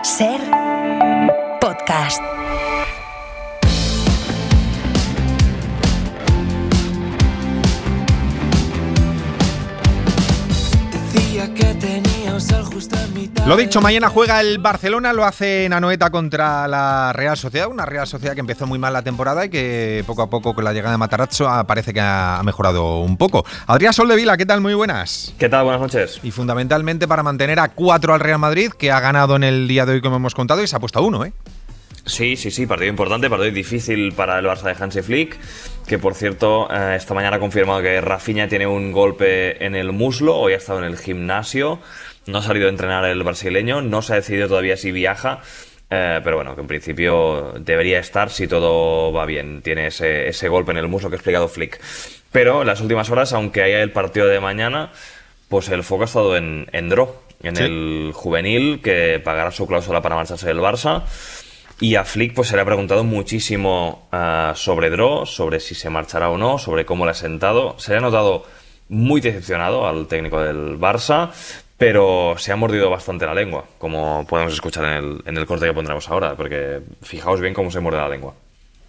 Ser podcast. Lo dicho, mañana juega el Barcelona, lo hace en Anoeta contra la Real Sociedad, una Real Sociedad que empezó muy mal la temporada y que poco a poco con la llegada de Matarazzo parece que ha mejorado un poco. Adrián Soldevila, ¿qué tal? Muy buenas. ¿Qué tal? Buenas noches. Y fundamentalmente para mantener a 4 al Real Madrid, que ha ganado en el día de hoy, como hemos contado, y se ha puesto a 1, ¿eh? Sí, partido importante, partido difícil para el Barça de Hansi Flick, que por cierto esta mañana ha confirmado que Rafinha tiene un golpe en el muslo, hoy ha estado en el gimnasio, no ha salido a entrenar el brasileño, no se ha decidido todavía si viaja, pero bueno, que en principio debería estar si todo va bien, tiene ese golpe en el muslo que ha explicado Flick. Pero en las últimas horas, aunque haya el partido de mañana, pues el foco ha estado en Dro, en el juvenil, que pagará su cláusula para marcharse del Barça. Y a Flick pues se le ha preguntado muchísimo sobre Dro, sobre si se marchará o no, sobre cómo le ha sentado. Se le ha notado muy decepcionado al técnico del Barça, pero se ha mordido bastante la lengua, como podemos escuchar en el corte que pondremos ahora, porque fijaos bien cómo se muerde la lengua.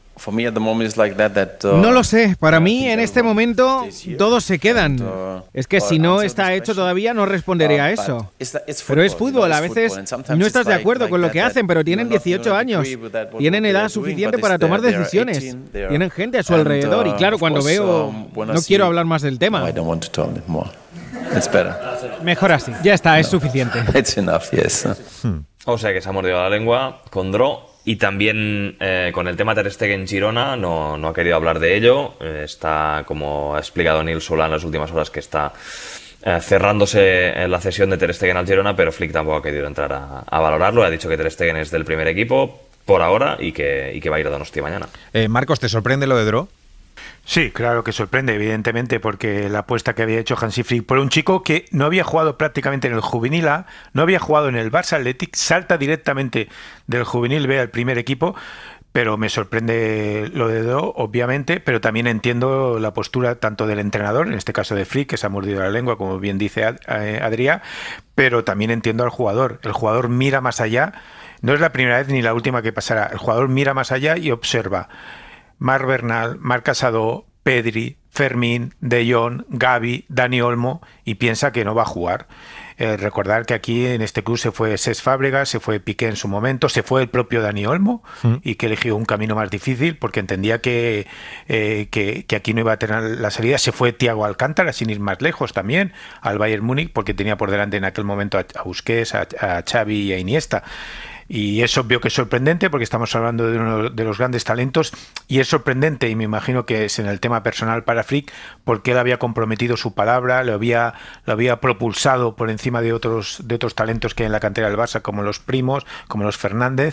No lo sé, para mí en este momento todos se quedan. Es que si no está hecho todavía no responderé a eso. Pero es fútbol, a veces no estás de acuerdo con lo que hacen, pero tienen 18 años. Tienen edad suficiente para tomar decisiones. Tienen gente a su alrededor y claro, cuando veo no quiero hablar más del tema. Mejor así, ya está, es suficiente. O sea que se ha mordido la lengua con Dro. Y también con el tema Ter Stegen Girona no ha querido hablar de ello. Está, como ha explicado Nils Solá en las últimas horas, que está cerrándose la cesión de Ter Stegen al Girona, pero Flick tampoco ha querido entrar a valorarlo. Ha dicho que Ter Stegen es del primer equipo por ahora y que va a ir a Donosti mañana. Marcos, ¿te sorprende lo de Dro? Sí, claro que sorprende, evidentemente, porque la apuesta que había hecho Hansi Flick por un chico que no había jugado prácticamente en el Juvenil A, no había jugado en el Barça Athletic, salta directamente del Juvenil B al primer equipo, pero me sorprende lo de Dro, obviamente, pero también entiendo la postura tanto del entrenador, en este caso de Flick, que se ha mordido la lengua, como bien dice Adrián, pero también entiendo al jugador. El jugador mira más allá, no es la primera vez ni la última que pasará, el jugador mira más allá y observa. Marc Bernal, Marc Casado, Pedri, Fermín, De Jong, Gavi, Dani Olmo y piensa que no va a jugar. Recordar que aquí en este club se fue Cesc Fábregas, se fue Piqué en su momento, se fue el propio Dani Olmo y que eligió un camino más difícil porque entendía que aquí no iba a tener la salida. Se fue Thiago Alcántara, sin ir más lejos también, al Bayern Múnich porque tenía por delante en aquel momento a Busquets, a Xavi y a Iniesta. Y es obvio que es sorprendente porque estamos hablando de uno de los grandes talentos y es sorprendente y me imagino que es en el tema personal para Flick porque él había comprometido su palabra, lo había propulsado por encima de otros talentos que hay en la cantera del Barça como los Primos, como los Fernández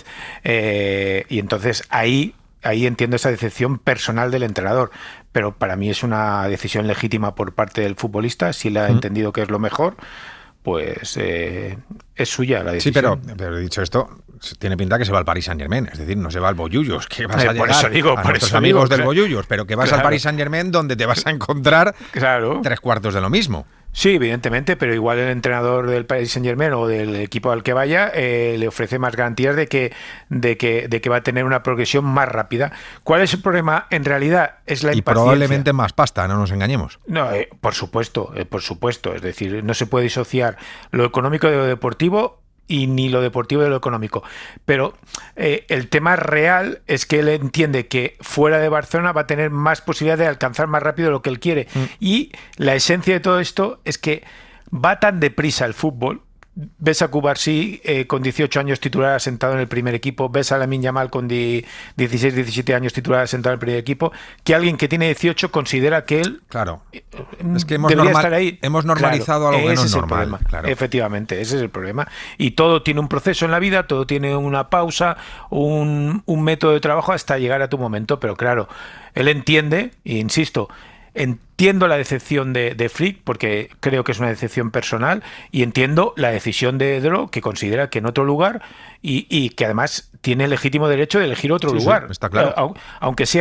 y entonces ahí entiendo esa decepción personal del entrenador, pero para mí es una decisión legítima por parte del futbolista, si él ha entendido que es lo mejor, pues es suya la decisión. Sí, pero dicho esto, tiene pinta que se va al Paris Saint-Germain, es decir, no se va al Bollullos, que vas a llegar a nuestros amigos del Bollullos, pero que vas al Paris Saint-Germain donde te vas a encontrar 3/4 de lo mismo. Sí, evidentemente, pero igual el entrenador del Paris Saint-Germain o del equipo al que vaya le ofrece más garantías de que va a tener una progresión más rápida. ¿Cuál es el problema? En realidad es la impaciencia. Y probablemente más pasta, no nos engañemos. No, por supuesto. Es decir, no se puede disociar lo económico de lo deportivo y ni lo deportivo de lo económico. Pero el tema real es que él entiende que fuera de Barcelona va a tener más posibilidad de alcanzar más rápido lo que él quiere. Y la esencia de todo esto es que va tan deprisa el fútbol. Ves a Cubarsí con 18 años titular sentado en el primer equipo, ves a Lamine Yamal con 16, 17 años titular sentado en el primer equipo, que alguien que tiene 18 considera que él es que estar ahí. Hemos normalizado algo que no es normal. Efectivamente, ese es el problema. Y todo tiene un proceso en la vida, todo tiene una pausa, un método de trabajo hasta llegar a tu momento, pero claro, él entiende, e insisto, entiendo la decepción de Flick porque creo que es una decepción personal y entiendo la decisión de Dro que considera que en otro lugar y que además tiene el legítimo derecho de elegir otro lugar. Sí, está claro. Aunque sea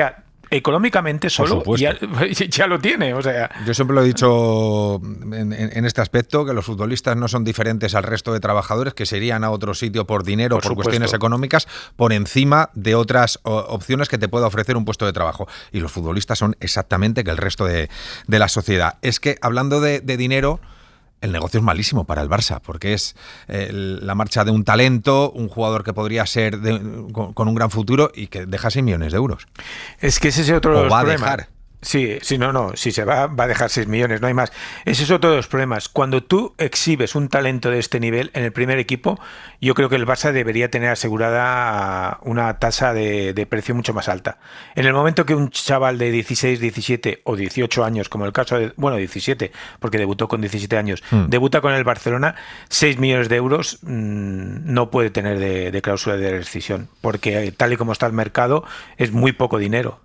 económicamente solo ya lo tiene. O sea, yo siempre lo he dicho en este aspecto, que los futbolistas no son diferentes al resto de trabajadores que se irían a otro sitio por dinero, por cuestiones económicas, por encima de otras opciones que te pueda ofrecer un puesto de trabajo. Y los futbolistas son exactamente que el resto de la sociedad. Es que, hablando de dinero, el negocio es malísimo para el Barça, porque es la marcha de un talento, un jugador que podría ser con un gran futuro y que deja 6 millones de euros. Es que ese es otro de los problemas. Dejar. Sí, si se va a dejar 6 millones, no hay más. Ese es otro de los problemas. Cuando tú exhibes un talento de este nivel en el primer equipo, yo creo que el Barça debería tener asegurada una tasa de precio mucho más alta. En el momento que un chaval de 16, 17 o 18 años, como el caso de, 17, porque debutó con 17 años, debuta con el Barcelona, 6 millones de euros no puede tener de cláusula de rescisión, porque tal y como está el mercado, es muy poco dinero.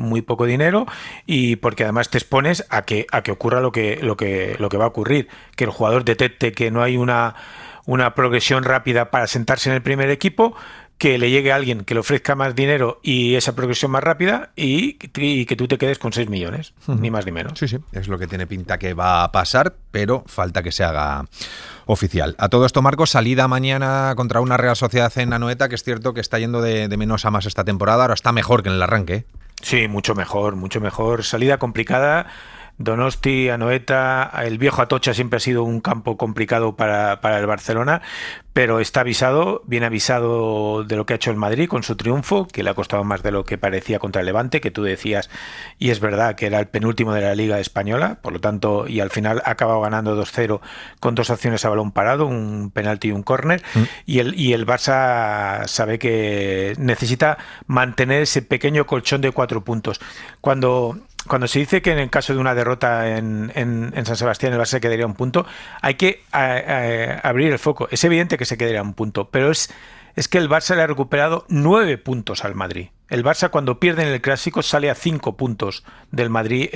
Y porque además te expones a que ocurra lo que va a ocurrir, que el jugador detecte que no hay una progresión rápida para sentarse en el primer equipo, que le llegue a alguien que le ofrezca más dinero y esa progresión más rápida y que tú te quedes con 6 millones, ni más ni menos. Sí, es lo que tiene pinta que va a pasar, pero falta que se haga oficial. A todo esto, Marcos, salida mañana contra una Real Sociedad en Anoeta, que es cierto que está yendo de menos a más esta temporada, ahora está mejor que en el arranque, ¿eh? Sí, mucho mejor. Salida complicada. Donosti, Anoeta, el viejo Atocha siempre ha sido un campo complicado para el Barcelona, pero está bien avisado de lo que ha hecho el Madrid con su triunfo, que le ha costado más de lo que parecía contra el Levante, que tú decías, y es verdad que era el penúltimo de la Liga Española, por lo tanto, y al final ha acabado ganando 2-0 con 2 acciones a balón parado, un penalti y un córner, y el Barça sabe que necesita mantener ese pequeño colchón de 4 puntos. Cuando se dice que en el caso de una derrota en San Sebastián el Barça se quedaría un punto, hay que abrir el foco. Es evidente que se quedaría un punto, pero es que el Barça le ha recuperado 9 puntos al Madrid. El Barça, cuando pierde en el Clásico, sale a 5 puntos del Madrid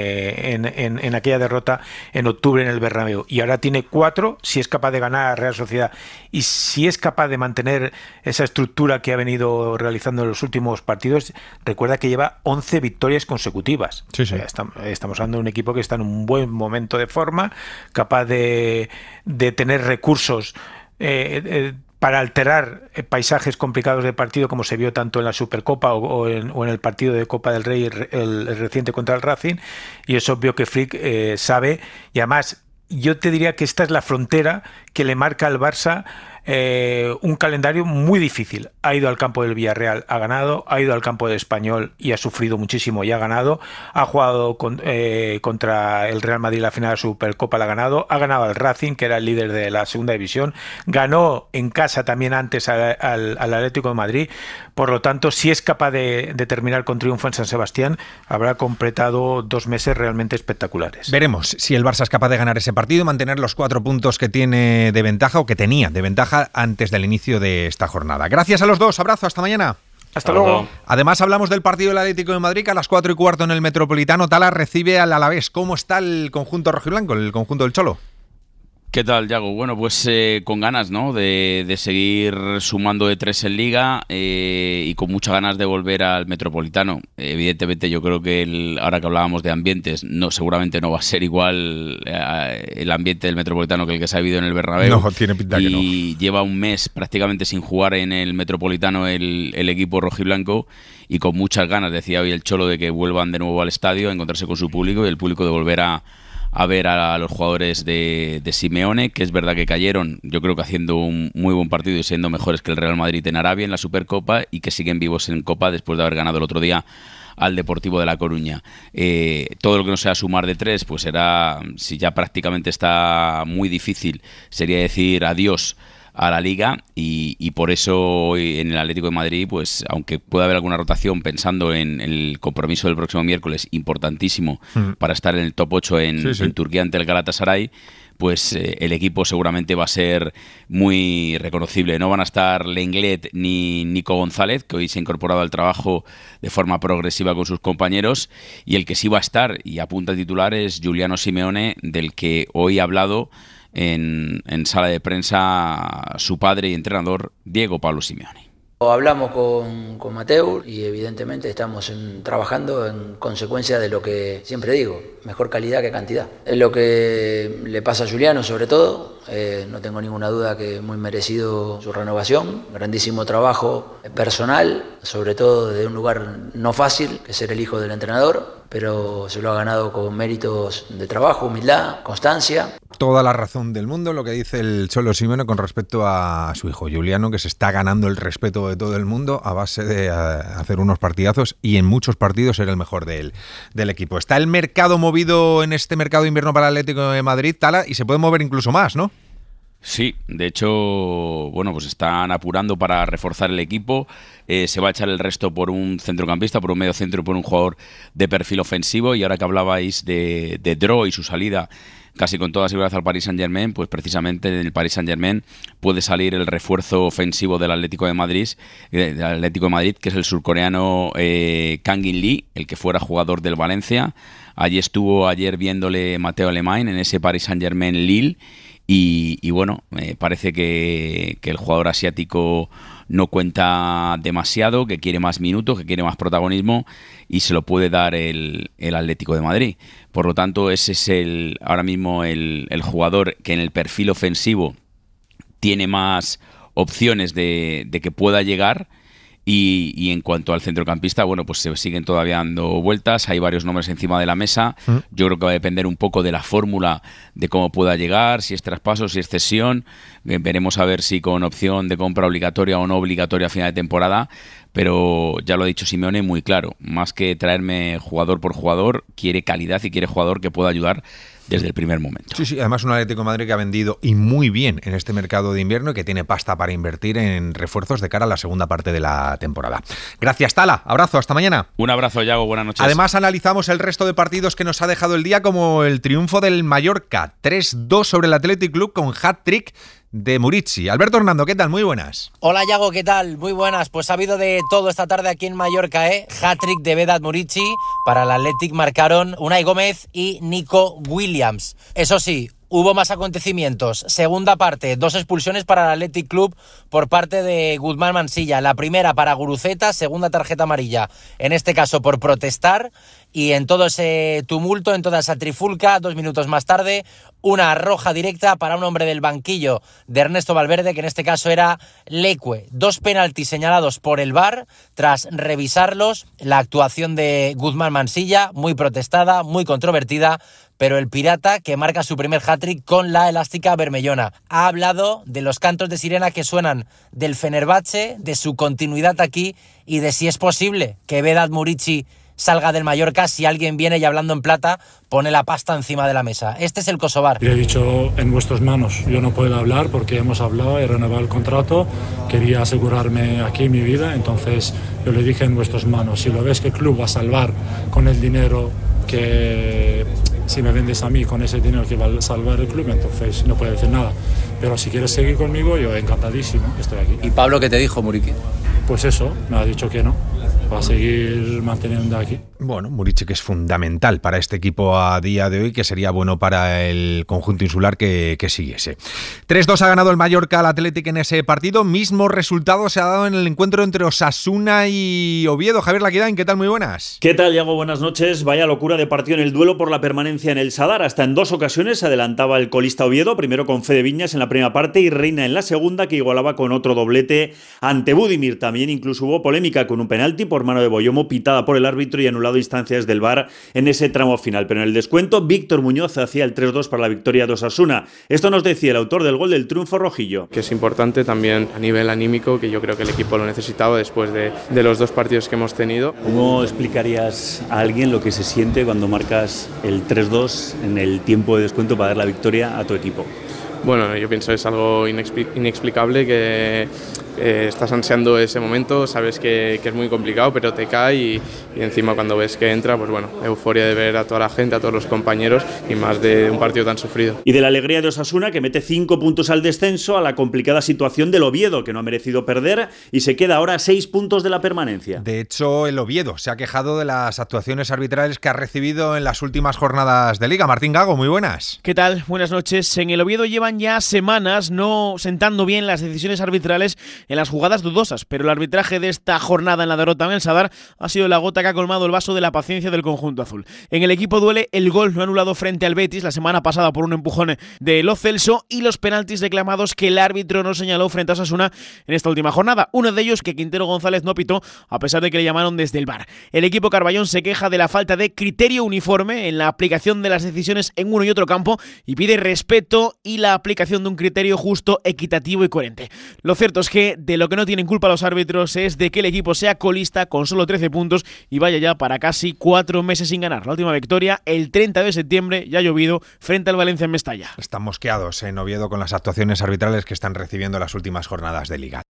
en aquella derrota en octubre en el Bernabéu. Y ahora tiene 4 si es capaz de ganar a Real Sociedad. Y si es capaz de mantener esa estructura que ha venido realizando en los últimos partidos, recuerda que lleva 11 victorias consecutivas. Sí. O sea, estamos hablando de un equipo que está en un buen momento de forma, capaz de tener recursos para alterar paisajes complicados de partido, como se vio tanto en la Supercopa o en el partido de Copa del Rey, el reciente contra el Racing, y es obvio que Flick sabe, y además yo te diría que esta es la frontera que le marca al Barça un calendario muy difícil. Ha ido al campo del Villarreal, ha ganado, ha ido al campo del Español y ha sufrido muchísimo y ha ganado, ha jugado contra el Real Madrid la final de la Supercopa, la ha ganado al Racing, que era el líder de la segunda división, ganó en casa también antes al Atlético de Madrid. Por lo tanto, si es capaz de terminar con triunfo en San Sebastián, habrá completado 2 meses realmente espectaculares. Veremos si el Barça es capaz de ganar ese partido y mantener los 4 puntos que tiene de ventaja, o que tenía de ventaja antes del inicio de esta jornada. Gracias a los dos, abrazo, hasta mañana. Hasta luego. Además, hablamos del partido del Atlético de Madrid, que a las 4:15 en el Metropolitano Tala recibe al Alavés. ¿Cómo está el conjunto rojiblanco, el conjunto del Cholo? ¿Qué tal, Yago? Bueno, pues con ganas, ¿no?, de seguir sumando de 3 en Liga y con muchas ganas de volver al Metropolitano. Evidentemente, yo creo que ahora que hablábamos de ambientes, seguramente no va a ser igual el ambiente del Metropolitano que el que se ha vivido en el Bernabéu. No, tiene pinta que no. Y lleva un mes prácticamente sin jugar en el Metropolitano el equipo rojiblanco, y con muchas ganas, decía hoy el Cholo, de que vuelvan de nuevo al estadio a encontrarse con su público, y el público de volver a ver a los jugadores de Simeone, que es verdad que cayeron, yo creo que haciendo un muy buen partido y siendo mejores que el Real Madrid en Arabia en la Supercopa, y que siguen vivos en Copa después de haber ganado el otro día al Deportivo de La Coruña. Todo lo que no sea sumar de 3, pues será, si ya prácticamente está muy difícil, sería decir adiós a la Liga, y por eso hoy en el Atlético de Madrid, pues aunque pueda haber alguna rotación, pensando en el compromiso del próximo miércoles, importantísimo para estar en el top 8 en Turquía ante el Galatasaray, pues el equipo seguramente va a ser muy reconocible. No van a estar Lenglet ni Nico González, que hoy se ha incorporado al trabajo de forma progresiva con sus compañeros, y el que sí va a estar y apunta a titular es Giuliano Simeone, del que hoy ha hablado en sala de prensa su padre y entrenador, Diego Pablo Simeone. Hablamos con Mateu y evidentemente estamos trabajando en consecuencia de lo que siempre digo, mejor calidad que cantidad. Es lo que le pasa a Juliano sobre todo, no tengo ninguna duda que muy merecido su renovación, grandísimo trabajo personal, sobre todo de un lugar no fácil, que es ser el hijo del entrenador, pero se lo ha ganado con méritos de trabajo, humildad, constancia. Toda la razón del mundo lo que dice el Cholo Simeone con respecto a su hijo Juliano, que se está ganando el respeto de todo el mundo a base de hacer unos partidazos y en muchos partidos ser el mejor del equipo. Está el mercado movido en este mercado de invierno para el Atlético de Madrid, Tala, y se puede mover incluso más, ¿no? Sí, de hecho, bueno, pues están apurando para reforzar el equipo. Se va a echar el resto por un centrocampista, por un medio centro y por un jugador de perfil ofensivo. Y ahora que hablabais de Dro y su salida casi con toda seguridad al Paris Saint-Germain, pues precisamente en el Paris Saint-Germain puede salir el refuerzo ofensivo del Atlético de Madrid, que es el surcoreano Kang In Lee, el que fuera jugador del Valencia. Allí estuvo ayer viéndole Mateo Alemán en ese Paris Saint-Germain Lille. Y bueno, parece que el jugador asiático no cuenta demasiado, que quiere más minutos, que quiere más protagonismo y se lo puede dar el Atlético de Madrid. Por lo tanto, ese es ahora mismo el jugador que en el perfil ofensivo tiene más opciones de que pueda llegar. Y en cuanto al centrocampista, bueno, pues se siguen todavía dando vueltas, hay varios nombres encima de la mesa. Yo creo que va a depender un poco de la fórmula de cómo pueda llegar, si es traspaso, si es cesión. Veremos a ver si con opción de compra obligatoria o no obligatoria a final de temporada, pero ya lo ha dicho Simeone muy claro, más que traerme jugador por jugador, quiere calidad y quiere jugador que pueda ayudar desde el primer momento. Sí, además un Atlético de Madrid que ha vendido y muy bien en este mercado de invierno y que tiene pasta para invertir en refuerzos de cara a la segunda parte de la temporada. Gracias, Tala. Abrazo, hasta mañana. Un abrazo, Yago, buenas noches. Además analizamos el resto de partidos que nos ha dejado el día, como el triunfo del Mallorca, 3-2 sobre el Athletic Club con hat-trick de Murici. Alberto Hernando, ¿qué tal? Muy buenas. Hola, Yago, ¿qué tal? Muy buenas. Pues ha habido de todo esta tarde aquí en Mallorca, Hat-trick de Vedat Murici. Para el Athletic marcaron Unai Gómez y Nico Williams. Eso sí, hubo más acontecimientos. Segunda parte, 2 expulsiones para el Athletic Club por parte de Guzmán Mansilla. La primera para Guruceta, segunda tarjeta amarilla. En este caso por protestar. Y en todo ese tumulto, en toda esa trifulca, 2 minutos más tarde, una roja directa para un hombre del banquillo de Ernesto Valverde, que en este caso era Leque. 2 penaltis señalados por el VAR, tras revisarlos. La actuación de Guzmán Mansilla, muy protestada, muy controvertida, pero el pirata, que marca su primer hat-trick con la elástica bermellona, ha hablado de los cantos de sirena que suenan del Fenerbahce, de su continuidad aquí y de si es posible que Vedat Murici salga del Mallorca si alguien viene y hablando en plata pone la pasta encima de la mesa. Este es el Kosovar. Le he dicho en vuestras manos, yo no puedo hablar porque hemos hablado, he renovado el contrato, quería asegurarme aquí mi vida, entonces yo le dije en vuestras manos, si lo ves que el club va a salvar con el dinero que si me vendes a mí con ese dinero que va a salvar el club, entonces no puedo decir nada. Pero si quieres seguir conmigo, yo encantadísimo, estoy aquí. ¿Y Pablo qué te dijo, Murici? Pues eso, me ha dicho que no, va a seguir manteniendo aquí. Bueno, Murici, que es fundamental para este equipo a día de hoy, que sería bueno para el conjunto insular que siguiese. 3-2 ha ganado el Mallorca al Athletic en ese partido. Mismo resultado se ha dado en el encuentro entre Osasuna y Oviedo. Javier Laquidain, ¿qué tal? Muy buenas. ¿Qué tal, Iago? Buenas noches. Vaya locura de partido en el duelo por la permanencia en el Sadar. Hasta en 2 ocasiones se adelantaba el colista Oviedo, primero con Fede Viñas en la primera parte y Reina en la segunda, que igualaba con otro doblete ante Budimir. También incluso hubo polémica con un penalti por mano de Boyomo, pitada por el árbitro y anulado instancias del VAR en ese tramo final. Pero en el descuento, Víctor Muñoz hacía el 3-2 para la victoria de Osasuna. Esto nos decía el autor del gol del triunfo rojillo. Que es importante también a nivel anímico, que yo creo que el equipo lo necesitaba después de los 2 partidos que hemos tenido. ¿Cómo explicarías a alguien lo que se siente cuando marcas el 3-2 en el tiempo de descuento para dar la victoria a tu equipo? Bueno, yo pienso que es algo inexplicable, que estás ansiando ese momento, sabes que es muy complicado, pero te cae y encima cuando ves que entra, pues bueno, euforia de ver a toda la gente, a todos los compañeros y más de un partido tan sufrido. Y de la alegría de Osasuna, que mete 5 puntos al descenso, a la complicada situación del Oviedo, que no ha merecido perder y se queda ahora a 6 puntos de la permanencia. De hecho, el Oviedo se ha quejado de las actuaciones arbitrales que ha recibido en las últimas jornadas de Liga. Martín Gago, muy buenas. ¿Qué tal? Buenas noches. En el Oviedo llevan ya semanas no sentando bien las decisiones arbitrales en las jugadas dudosas, pero el arbitraje de esta jornada en la derrota en el Sadar ha sido la gota que ha colmado el vaso de la paciencia del conjunto azul. En el equipo duele el gol no anulado frente al Betis la semana pasada por un empujón de Lo Celso y los penaltis reclamados que el árbitro no señaló frente a Osasuna en esta última jornada. Uno de ellos que Quintero González no pitó a pesar de que le llamaron desde el VAR. El equipo Carballón se queja de la falta de criterio uniforme en la aplicación de las decisiones en uno y otro campo y pide respeto y la aplicación de un criterio justo, equitativo y coherente. Lo cierto es que de lo que no tienen culpa los árbitros es de que el equipo sea colista con solo 13 puntos y vaya ya para casi 4 meses sin ganar. La última victoria el 30 de septiembre, ya ha llovido, frente al Valencia en Mestalla. Están mosqueados en Oviedo con las actuaciones arbitrales que están recibiendo las últimas jornadas de Liga.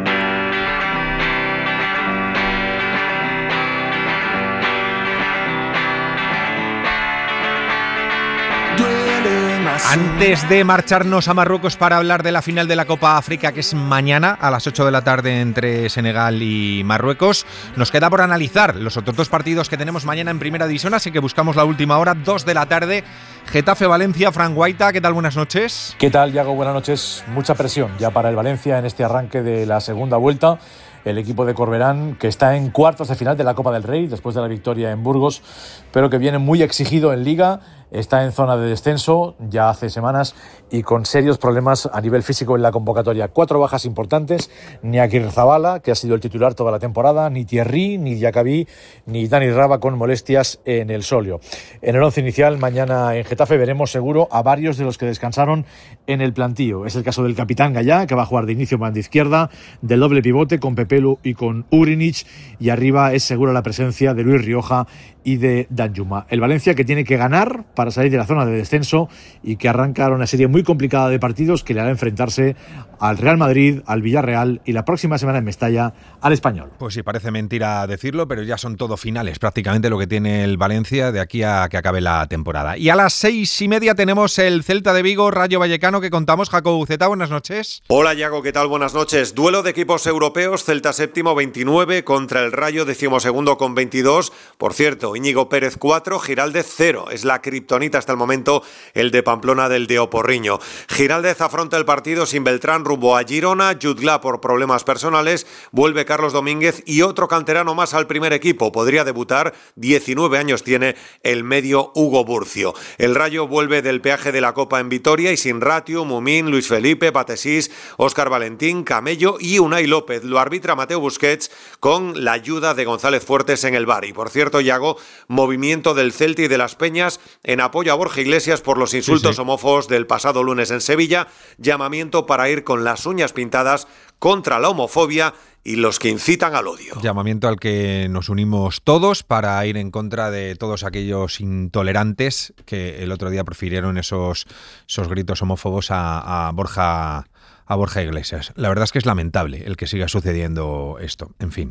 Antes de marcharnos a Marruecos para hablar de la final de la Copa África, que es mañana a las 8 de la tarde entre Senegal y Marruecos, nos queda por analizar los otros dos partidos que tenemos mañana en Primera División, así que buscamos la última hora, 2 de la tarde, Getafe-Valencia. Fran Guaita, ¿qué tal? Buenas noches. ¿Qué tal, Yago? Buenas noches. Mucha presión ya para el Valencia en este arranque de la segunda vuelta. El equipo de Corberán, que está en cuartos de final de la Copa del Rey, después de la victoria en Burgos, pero que viene muy exigido en Liga, está en zona de descenso ya hace semanas y con serios problemas a nivel físico en la convocatoria. 4 bajas importantes, ni Aguirrezabala, que ha sido el titular toda la temporada, ni Thierry, ni Diacabí, ni Dani Raba con molestias en el sóleo. En el 11 inicial, mañana en Getafe veremos seguro a varios de los que descansaron en el plantío. Es el caso del capitán Gallá, que va a jugar de inicio banda izquierda, del doble pivote con Pepelu y con Urinich, y arriba es segura la presencia de Luis Rioja y de Danjuma. El Valencia que tiene que ganar para salir de la zona de descenso y que arranca una serie muy complicada de partidos que le hará enfrentarse al Real Madrid, al Villarreal y la próxima semana en Mestalla al Español. Pues sí, parece mentira decirlo, pero ya son todo finales prácticamente lo que tiene el Valencia de aquí a que acabe la temporada. Y a las 6:30 tenemos el Celta de Vigo, Rayo Vallecano, que contamos. Jacobo Buceta, buenas noches. Hola, Yago, ¿qué tal? Buenas noches. Duelo de equipos europeos, Celta séptimo 29 contra el Rayo decimosegundo con 22. Por cierto, Íñigo Pérez 4, Giraldez 0. Es la kriptonita hasta el momento el de Pamplona del de Oporriño. Giraldez afronta el partido sin Beltrán rumbo a Girona, Jutgla por problemas personales, vuelve Carlos Domínguez y otro canterano más al primer equipo. Podría debutar, 19 años tiene el medio Hugo Burcio. El Rayo vuelve del peaje de la Copa en Vitoria y sin Ratiu, Mumín, Luis Felipe, Patesís, Óscar Valentín, Camello y Unai López. Lo arbitra Mateu Busquets con la ayuda de González Fuertes en el VAR. Y por cierto, Yago, movimiento del Celta y de las Peñas en apoyo a Borja Iglesias por los insultos homófobos del pasado lunes en Sevilla. Llamamiento para ir con las uñas pintadas contra la homofobia y los que incitan al odio. Llamamiento al que nos unimos todos para ir en contra de todos aquellos intolerantes que el otro día profirieron esos gritos homófobos a Borja Iglesias. La verdad es que es lamentable el que siga sucediendo esto. En fin.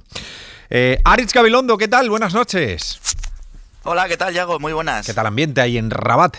Aritz Gabilondo, ¿qué tal? Buenas noches. Hola, ¿qué tal, Yago? Muy buenas. ¿Qué tal ambiente ahí en Rabat?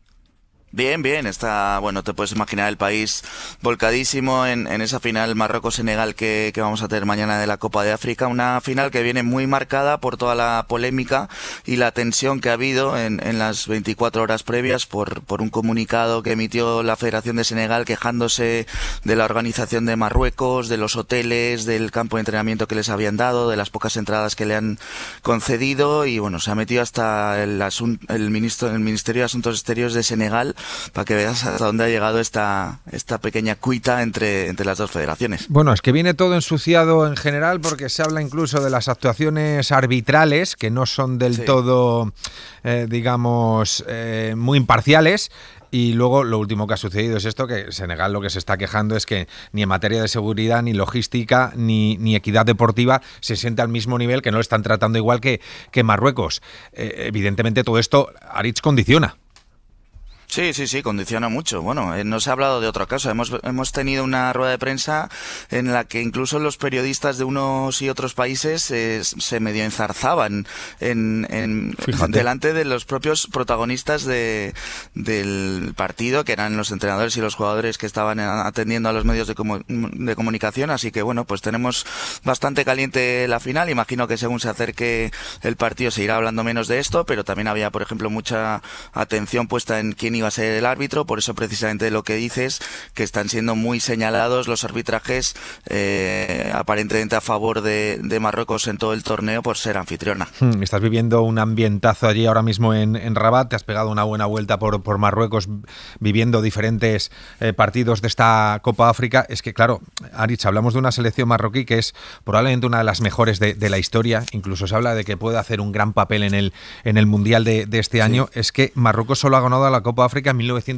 Bien, está, bueno, te puedes imaginar el país volcadísimo en esa final Marruecos-Senegal que vamos a tener mañana de la Copa de África, una final que viene muy marcada por toda la polémica y la tensión que ha habido en las 24 horas previas por un comunicado que emitió la Federación de Senegal quejándose de la organización de Marruecos, de los hoteles, del campo de entrenamiento que les habían dado, de las pocas entradas que le han concedido y bueno, se ha metido hasta el Ministerio de Asuntos Exteriores de Senegal para que veas hasta dónde ha llegado esta pequeña cuita entre las dos federaciones. Bueno, es que viene todo ensuciado en general porque se habla incluso de las actuaciones arbitrales que no son del todo, muy imparciales. Y luego lo último que ha sucedido es esto, que Senegal lo que se está quejando es que ni en materia de seguridad, ni logística, ni equidad deportiva se siente al mismo nivel, que no lo están tratando igual que Marruecos. Evidentemente todo esto, Aritz, condiciona. Sí, condiciona mucho. Bueno, no se ha hablado de otro caso. Hemos tenido una rueda de prensa en la que incluso los periodistas de unos y otros países se medio enzarzaban delante de los propios protagonistas del partido, que eran los entrenadores y los jugadores que estaban atendiendo a los medios de comunicación. Así que bueno, pues tenemos bastante caliente la final. Imagino que según se acerque el partido se irá hablando menos de esto, pero también había, por ejemplo, mucha atención puesta en quién iba a ser el árbitro, por eso precisamente lo que dices, que están siendo muy señalados los arbitrajes aparentemente a favor de Marruecos en todo el torneo por ser anfitriona. Estás viviendo un ambientazo allí ahora mismo en Rabat, te has pegado una buena vuelta por Marruecos viviendo diferentes partidos de esta Copa África. Es que claro, Aritz, hablamos de una selección marroquí que es probablemente una de las mejores de la historia, incluso se habla de que puede hacer un gran papel en el Mundial de este año. Es que Marruecos solo ha ganado a la Copa África en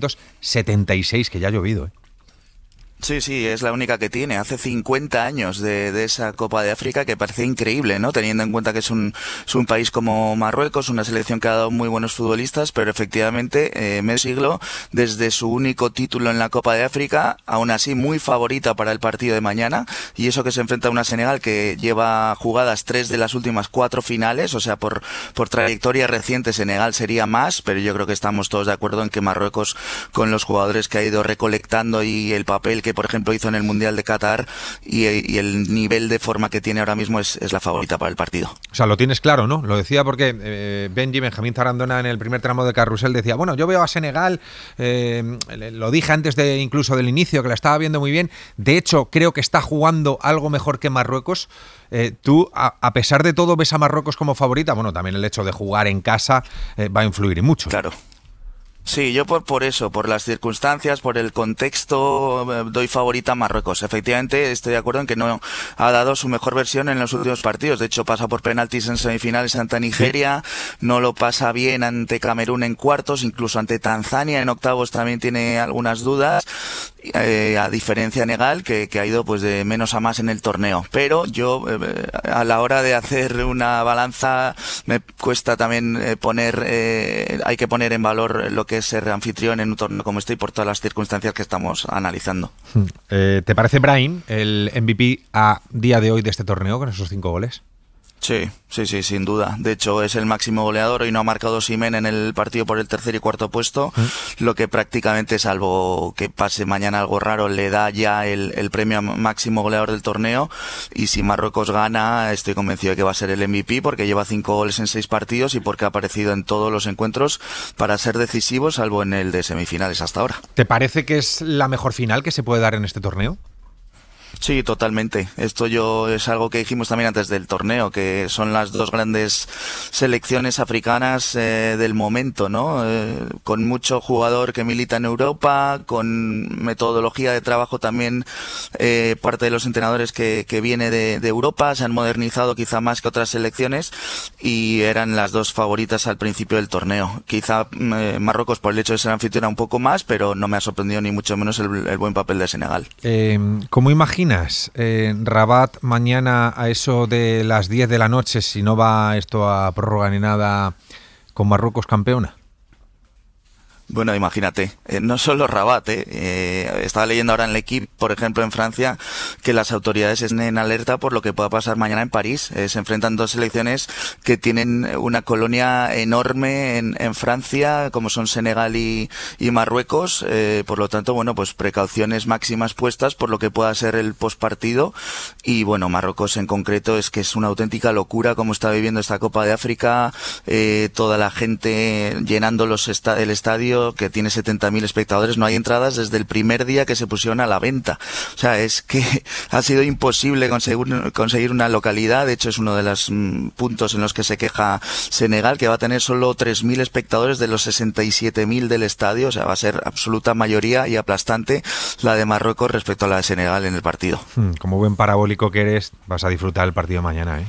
1976, que ya ha llovido, ¿eh? Sí, es la única que tiene. Hace 50 años de esa Copa de África, que parece increíble, ¿no? Teniendo en cuenta que es un país como Marruecos, una selección que ha dado muy buenos futbolistas, pero efectivamente, medio siglo, desde su único título en la Copa de África, aún así muy favorita para el partido de mañana, y eso que se enfrenta a una Senegal que lleva jugadas 3 de las últimas 4 finales, o sea, por trayectoria reciente Senegal sería más, pero yo creo que estamos todos de acuerdo en que Marruecos, con los jugadores que ha ido recolectando y el papel que por ejemplo hizo en el Mundial de Qatar y el nivel de forma que tiene ahora mismo es la favorita para el partido. O sea, lo tienes claro, ¿no? Lo decía porque Benjamín Zarandona en el primer tramo de Carrusel decía, bueno, yo veo a Senegal, lo dije antes incluso del inicio, que la estaba viendo muy bien, de hecho creo que está jugando algo mejor que Marruecos. Tú, a pesar de todo, ves a Marruecos como favorita. Bueno, también el hecho de jugar en casa va a influir y mucho. Claro. Sí, yo por eso, por las circunstancias, por el contexto, doy favorita a Marruecos. Efectivamente, estoy de acuerdo en que no ha dado su mejor versión en los últimos partidos. De hecho, pasa por penaltis en semifinales ante Nigeria, no lo pasa bien ante Camerún en cuartos, incluso ante Tanzania en octavos también tiene algunas dudas. A diferencia de Senegal, que ha ido pues de menos a más en el torneo. Pero yo, a la hora de hacer una balanza, me cuesta también hay que poner en valor lo que es ser anfitrión en un torneo como este y por todas las circunstancias que estamos analizando. ¿Te parece Brahim el MVP a día de hoy de este torneo con esos 5 goles? Sí, sin duda. De hecho, es el máximo goleador. Hoy no ha marcado Osimhen en el partido por el tercer y cuarto puesto, lo que prácticamente, salvo que pase mañana algo raro, le da ya el premio a máximo goleador del torneo. Y si Marruecos gana, estoy convencido de que va a ser el MVP, porque lleva 5 goles en 6 partidos y porque ha aparecido en todos los encuentros para ser decisivo, salvo en el de semifinales hasta ahora. ¿Te parece que es la mejor final que se puede dar en este torneo? Sí, totalmente. Esto es algo que dijimos también antes del torneo, que son las dos grandes selecciones africanas del momento, ¿no? Con mucho jugador que milita en Europa, con metodología de trabajo también, parte de los entrenadores que viene de Europa, se han modernizado quizá más que otras selecciones y eran las dos favoritas al principio del torneo. Quizá Marruecos por el hecho de ser anfitriona un poco más, pero no me ha sorprendido ni mucho menos el buen papel de Senegal. ¿Cómo imaginas Rabat mañana a eso de las 10 de la noche, si no va esto a prórroga ni nada, con Marruecos campeona? Bueno, imagínate, no solo Rabat, estaba leyendo ahora en l'Equipe, por ejemplo, en Francia, que las autoridades están en alerta por lo que pueda pasar mañana en París. Se enfrentan dos selecciones que tienen una colonia enorme en Francia, como son Senegal y Marruecos, por lo tanto, bueno, pues precauciones máximas puestas por lo que pueda ser el postpartido. Y bueno, Marruecos en concreto es que es una auténtica locura como está viviendo esta Copa de África, toda la gente llenando el estadio, que tiene 70.000 espectadores, no hay entradas desde el primer día que se pusieron a la venta. O sea, es que ha sido imposible conseguir una localidad. De hecho, es uno de los puntos en los que se queja Senegal, que va a tener solo 3.000 espectadores de los 67.000 del estadio. O sea, va a ser absoluta mayoría y aplastante la de Marruecos respecto a la de Senegal en el partido. Como buen parabólico que eres, vas a disfrutar el partido mañana, ¿eh?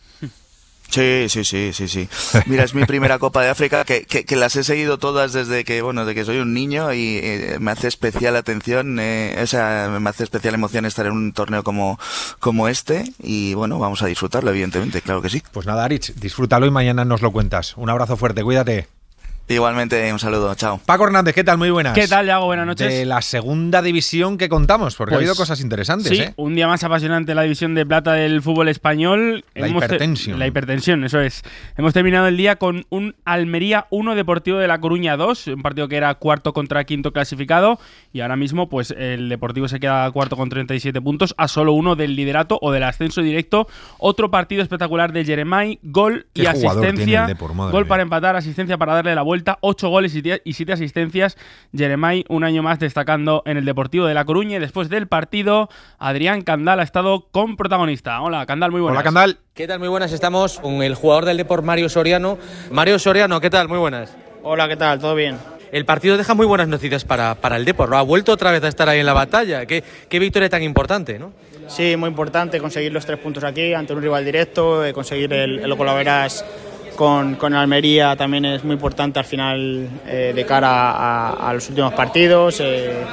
Sí. Mira, es mi primera Copa de África, que las he seguido todas desde que soy un niño y me hace especial atención, me hace especial emoción estar en un torneo como este y bueno, vamos a disfrutarlo, evidentemente, claro que sí. Pues nada, Aritz, disfrútalo y mañana nos lo cuentas. Un abrazo fuerte, cuídate. Igualmente, un saludo, chao. Paco Hernández, ¿qué tal? Muy buenas. ¿Qué tal, Yago? Buenas noches. De la segunda división que contamos, porque ha habido cosas interesantes. Sí, un día más apasionante la división de plata del fútbol español. La hipertensión, eso es. Hemos terminado el día con un Almería 1, Deportivo de La Coruña 2, un partido que era cuarto contra quinto clasificado, y ahora mismo pues el Deportivo se queda cuarto con 37 puntos, a solo uno del liderato o del ascenso directo. Otro partido espectacular de Jeremai, gol y asistencia. Gol para empatar, asistencia para darle la vuelta vuelta, 8 goles y 7 asistencias. Jeremai, un año más destacando en el Deportivo de La Coruña. Y después del partido, Adrián Candal ha estado con protagonista. Hola, Candal, muy buenas. Hola, Candal. ¿Qué tal? Muy buenas. Estamos con el jugador del Depor, Mario Soriano. Mario Soriano, ¿qué tal? Muy buenas. Hola, ¿qué tal? ¿Todo bien? El partido deja muy buenas noticias para el Depor, ¿no? Ha vuelto otra vez a estar ahí en la batalla. Qué victoria tan importante, ¿no? Sí, muy importante conseguir los 3 puntos aquí ante un rival directo, conseguir el golaveras con Almería también es muy importante al final de cara a los últimos partidos.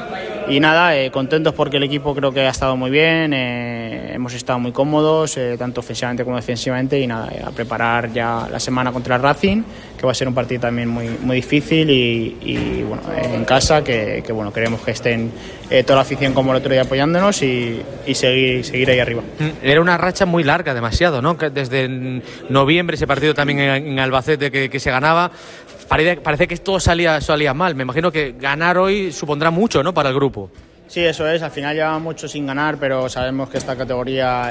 Y nada, contentos porque el equipo creo que ha estado muy bien, hemos estado muy cómodos, tanto ofensivamente como defensivamente, y nada, a preparar ya la semana contra el Racing, que va a ser un partido también muy difícil y bueno, en casa, que bueno, queremos que estén toda la afición como el otro día apoyándonos y seguir ahí arriba. Era una racha muy larga, demasiado, ¿no? Desde noviembre ese partido también en Albacete que se ganaba. Parece que todo salía mal. Me imagino que ganar hoy supondrá mucho, ¿no?, para el grupo. Sí, eso es. Al final lleva mucho sin ganar, pero sabemos que esta categoría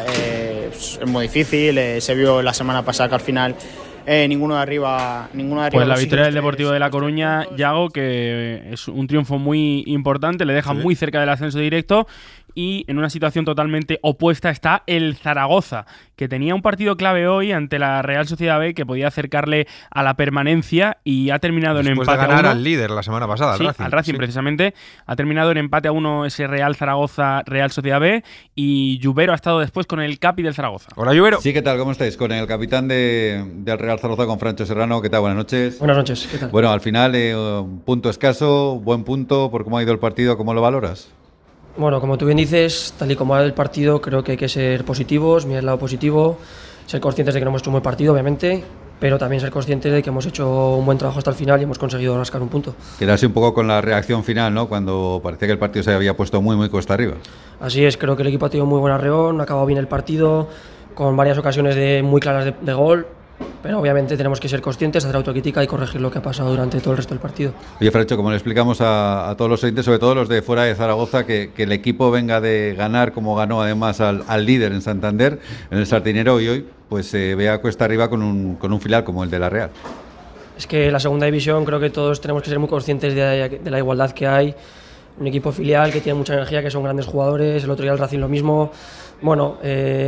es muy difícil. Se vio la semana pasada que al final ninguno de arriba. Pues la victoria del Deportivo de La Coruña, Yago, que es un triunfo muy importante, le deja muy cerca del ascenso directo. Y en una situación totalmente opuesta está el Zaragoza, que tenía un partido clave hoy ante la Real Sociedad B que podía acercarle a la permanencia y ha terminado en empate a 1. Después de ganar al líder la semana pasada, al Racing precisamente. Ha terminado en empate a 1 ese Real Zaragoza, Real Sociedad B, y Lluvero ha estado después con el capi del Zaragoza. Hola, Lluvero. Sí, ¿qué tal? ¿Cómo estáis? Con el capitán del Real Zaragoza, con Francho Serrano. ¿Qué tal? Buenas noches. Buenas noches, ¿qué tal? Bueno, al final, un punto escaso, buen punto, por cómo ha ido el partido, ¿cómo lo valoras? Bueno, como tú bien dices, tal y como va el partido, creo que hay que ser positivos, mirar el lado positivo, ser conscientes de que no hemos hecho un buen partido, obviamente, pero también ser conscientes de que hemos hecho un buen trabajo hasta el final y hemos conseguido rascar un punto. Quedarse un poco con la reacción final, ¿no?, cuando parecía que el partido se había puesto muy cuesta arriba. Así es, creo que el equipo ha tenido muy buen arreón, ha acabado bien el partido, con varias ocasiones muy claras de gol. Pero obviamente tenemos que ser conscientes, hacer autocrítica y corregir lo que ha pasado durante todo el resto del partido. Oye, Francho, como le explicamos a todos los oyentes, sobre todo los de fuera de Zaragoza, que el equipo venga de ganar como ganó además al líder en Santander, en el Sardinero, y hoy pues se vea cuesta arriba con un filial como el de la Real. Es que la segunda división creo que todos tenemos que ser muy conscientes de la igualdad que hay. Un equipo filial que tiene mucha energía, que son grandes jugadores, el otro día el Racing lo mismo. Bueno,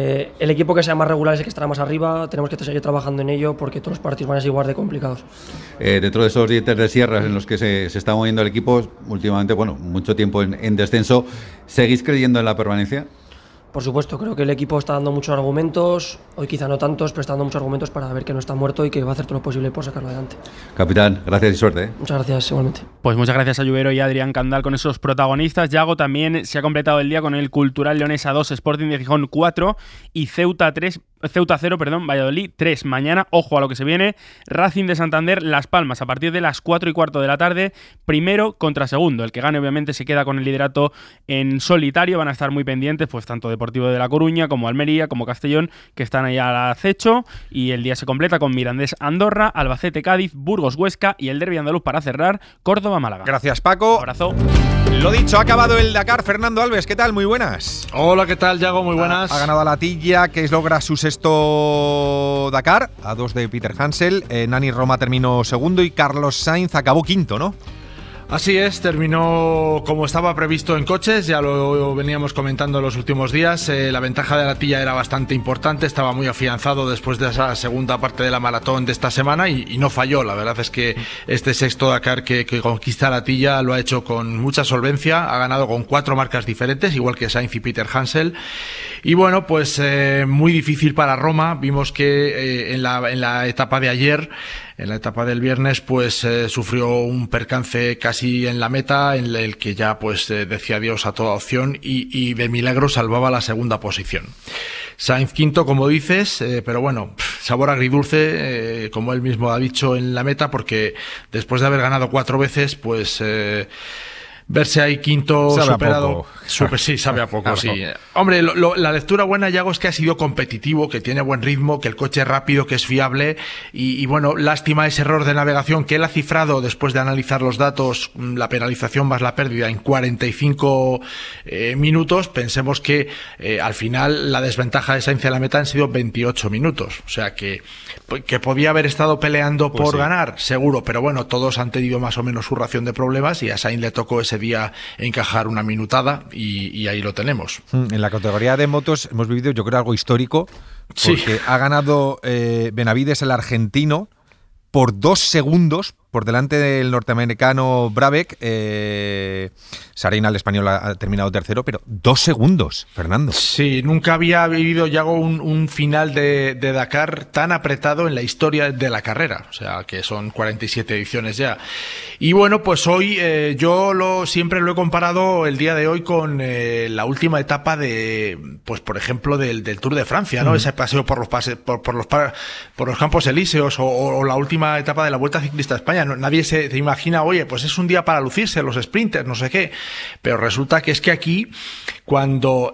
el equipo que sea más regular es el que estará más arriba, tenemos que seguir trabajando en ello porque todos los partidos van a ser igual de complicados. Dentro de esos dientes de sierras en los que se está moviendo el equipo, últimamente, bueno, mucho tiempo en descenso, ¿seguís creyendo en la permanencia? Por supuesto, creo que el equipo está dando muchos argumentos, hoy quizá no tantos, pero está dando muchos argumentos para ver que no está muerto y que va a hacer todo lo posible por sacarlo adelante. Capitán, gracias y suerte. Muchas gracias, igualmente. Pues muchas gracias a Lluvero y a Adrián Candal con esos protagonistas. Yago, también se ha completado el día con el Cultural Leonesa 2, Sporting de Gijón 4 y Ceuta 0, Valladolid 3. Mañana, ojo a lo que se viene, Racing de Santander, Las Palmas, a partir de las 4:15 de la tarde, primero contra segundo. El que gane obviamente se queda con el liderato en solitario. Van a estar muy pendientes, pues tanto Deportivo de La Coruña como Almería, como Castellón, que están ahí al acecho, y el día se completa con Mirandés Andorra, Albacete Cádiz, Burgos Huesca y el derbi andaluz para cerrar, Córdoba Málaga. Gracias, Paco. Un abrazo. Lo dicho, ha acabado el Dakar. Fernando Alves, ¿qué tal? Muy buenas. Hola, ¿qué tal, Yago? Muy buenas. Ha ganado a la Tilla, que logra su sexto Dakar, a 2 de Peter Hansel. Nani Roma terminó segundo y Carlos Sainz acabó quinto, ¿no? Así es, terminó como estaba previsto en coches, ya lo veníamos comentando los últimos días. La ventaja de la Tilla era bastante importante, estaba muy afianzado después de esa segunda parte de la maratón de esta semana y no falló. La verdad es que este sexto Dakar que conquista la Tilla lo ha hecho con mucha solvencia, ha ganado con 4 marcas diferentes, igual que Sainz y Peter Hansel. Y bueno, pues muy difícil para Roma. Vimos que en la etapa de ayer, en la etapa del viernes, pues sufrió un percance casi en la meta, en el que ya pues decía adiós a toda opción y de milagro salvaba la segunda posición. Sainz quinto, como dices, pero bueno, sabor agridulce, como él mismo ha dicho en la meta, porque después de haber ganado 4 veces, pues verse ahí quinto sabe superado. Sí, sabe a poco, claro. Sí. Hombre, la lectura buena, Yago, es que ha sido competitivo, que tiene buen ritmo, que el coche es rápido, que es fiable y bueno, lástima ese error de navegación que él ha cifrado después de analizar los datos, la penalización más la pérdida en 45 minutos. Pensemos que al final la desventaja de Sainz en la meta han sido 28 minutos, o sea que podía haber estado peleando por ganar, seguro, pero bueno, todos han tenido más o menos su ración de problemas y a Sainz le tocó ese día encajar una minutada y ahí lo tenemos. En la categoría de motos hemos vivido, yo creo, algo histórico, porque ha ganado Benavides, el argentino, por 2 segundos por delante del norteamericano Brabec. Sarina, el español, ha terminado tercero, pero 2 segundos, Fernando. Sí, nunca había vivido, Yago, un final de Dakar tan apretado en la historia de la carrera, o sea, que son 47 ediciones ya. Y bueno, pues hoy yo siempre lo he comparado el día de hoy con la última etapa pues por ejemplo, del Tour de Francia, ¿no? Ese paseo por los Campos Elíseos o la última etapa de la Vuelta Ciclista a España. Nadie se imagina, oye, pues es un día para lucirse, los sprinters, no sé qué. Pero resulta que es que aquí, cuando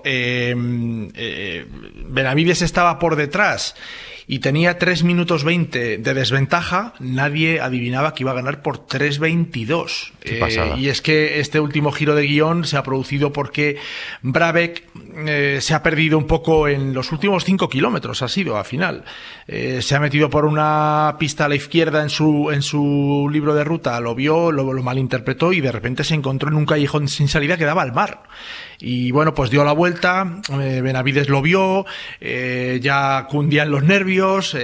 Benavides estaba por detrás y tenía 3 minutos 20 de desventaja, nadie adivinaba que iba a ganar por 3:22. Y es que este último giro de guión se ha producido porque Brabec se ha perdido un poco en los últimos 5 kilómetros, ha sido al final. Se ha metido por una pista a la izquierda en su libro de ruta, lo vio, lo malinterpretó y de repente se encontró en un callejón sin salida que daba al mar. Y bueno, pues dio la vuelta, Benavides lo vio, ya cundían los nervios,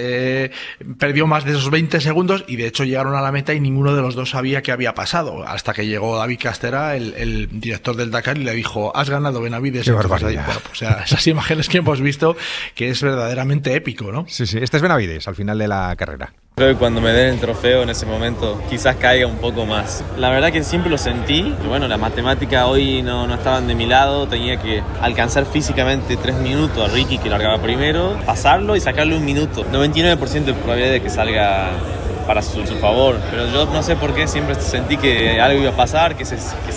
perdió más de esos 20 segundos y de hecho llegaron a la meta y ninguno de los dos sabía qué había pasado, hasta que llegó David Castera, el director del Dakar, y le dijo: has ganado, Benavides. Qué barbaridad. Bueno, pues, o sea, esas imágenes que hemos visto, que es verdaderamente épico, ¿no? Sí, este es Benavides al final de la carrera. Creo que cuando me den el trofeo en ese momento quizás caiga un poco más. La verdad que siempre lo sentí. Bueno, la matemática hoy no estaban de mi lado. Tenía que alcanzar físicamente 3 minutos a Ricky, que largaba primero, pasarlo y sacarle 1 minuto. 99% de probabilidad de que salga para su favor. Pero yo no sé por qué siempre sentí que algo iba a pasar, que se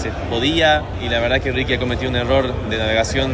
podía. Y la verdad que Ricky ha cometido un error de navegación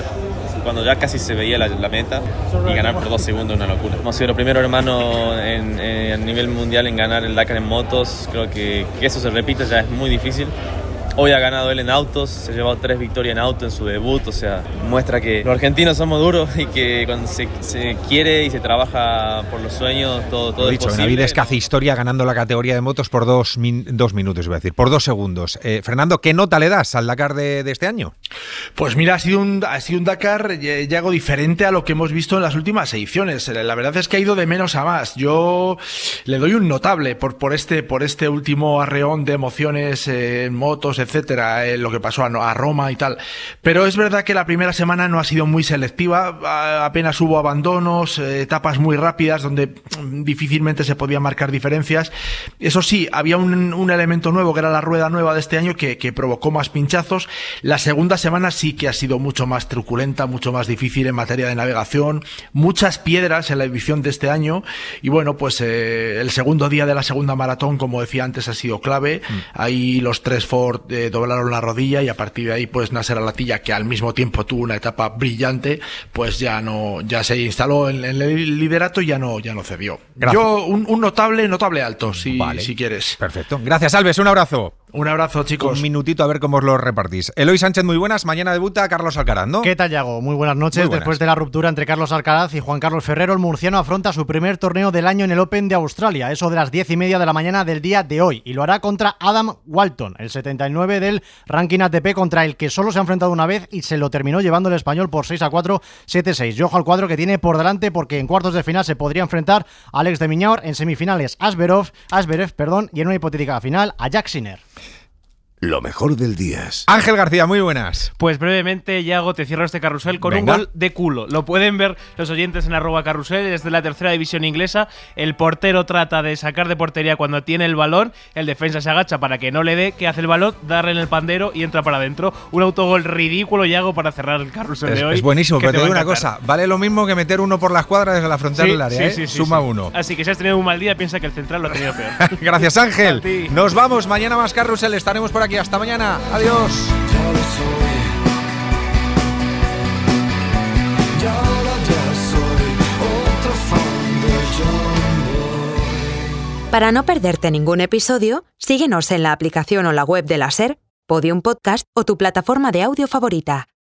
cuando ya casi se veía la meta, y ganar por 2 segundos es una locura. Hemos sido los primeros hermanos a nivel mundial en ganar el Dakar en motos. Creo que eso se repite ya es muy difícil. Hoy ha ganado él en autos, se ha llevado 3 victorias en auto en su debut, o sea, muestra que los argentinos somos duros y que cuando se quiere y se trabaja por los sueños, todo es posible. Benavides que hace historia ganando la categoría de motos por 2 minutos, iba a decir, por 2 segundos. Fernando, ¿qué nota le das al Dakar de este año? Pues mira, ha sido un Dakar ya algo diferente a lo que hemos visto en las últimas ediciones. La verdad es que ha ido de menos a más. Yo le doy un notable por este último arreón de emociones en motos, etcétera, lo que pasó a Roma y tal. Pero es verdad que la primera semana no ha sido muy selectiva, apenas hubo abandonos, etapas muy rápidas donde difícilmente se podían marcar diferencias. Eso sí, había un elemento nuevo que era la rueda nueva de este año que provocó más pinchazos. La segunda semana sí que ha sido mucho más truculenta, mucho más difícil en materia de navegación, muchas piedras en la edición de este año y bueno, pues el segundo día de la segunda maratón, como decía antes, ha sido clave. Ahí los 3 Ford doblaron la rodilla y a partir de ahí pues Nasser Al-Attiyah, que al mismo tiempo tuvo una etapa brillante, pues ya se instaló en el liderato y ya no cedió. Gracias. Yo un notable alto, si quieres. Perfecto. Gracias, Alves, un abrazo. Un abrazo, chicos. Un minutito a ver cómo os lo repartís. Eloy Sánchez, muy buenas. Mañana debuta Carlos Alcaraz, ¿no? ¿Qué tal, Yago? Muy buenas noches. Muy buenas. Después de la ruptura entre Carlos Alcaraz y Juan Carlos Ferrero, el murciano afronta su primer torneo del año en el Open de Australia, eso de las 10:30 de la mañana del día de hoy. Y lo hará contra Adam Walton, el 79 del ranking ATP, contra el que solo se ha enfrentado una vez y se lo terminó llevando el español por 6-4, 7-6. Y ojo al cuadro que tiene por delante, porque en cuartos de final se podría enfrentar a Alex de Minaur, en semifinales Asberev, y en una hipotética final a Jack Sinner. Lo mejor del día. Ángel García, muy buenas. Pues brevemente, Yago, te cierro este carrusel con un gol de culo. Lo pueden ver los oyentes en @carrusel, es de la tercera división inglesa. El portero trata de sacar de portería cuando tiene el balón, el defensa se agacha para que no le dé, ¿qué hace el balón? Darle en el pandero y entra para adentro. Un autogol ridículo, Yago, para cerrar el carrusel de hoy. Es buenísimo, pero te digo una cosa, vale lo mismo que meter uno por la escuadra desde la frontal del área, sí, suma uno. Así que si has tenido un mal día, piensa que el central lo ha tenido peor. Gracias, Ángel. Nos vamos, mañana más carrusel, estaremos por aquí. aquí. Hasta mañana. Adiós. Para no perderte ningún episodio, síguenos en la aplicación o la web de la SER, Podium Podcast o tu plataforma de audio favorita.